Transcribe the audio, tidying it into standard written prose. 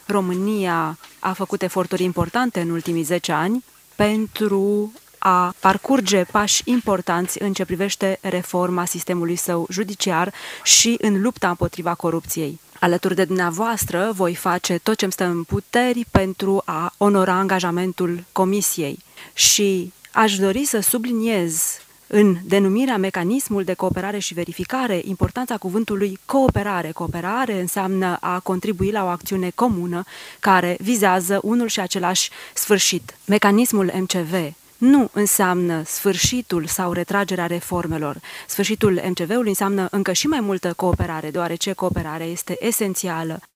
România a făcut eforturi importante în ultimii 10 ani pentru a parcurge pași importanți în ce privește reforma sistemului său judiciar și în lupta împotriva corupției. Alături de dumneavoastră voi face tot ce-mi stă în puteri pentru a onora angajamentul Comisiei și aș dori să subliniez în denumirea mecanismul de cooperare și verificare importanța cuvântului cooperare. Cooperare înseamnă a contribui la o acțiune comună care vizează unul și același sfârșit. Mecanismul MCV nu înseamnă sfârșitul sau retragerea reformelor. Sfârșitul MCV-ului înseamnă încă și mai multă cooperare, deoarece cooperarea este esențială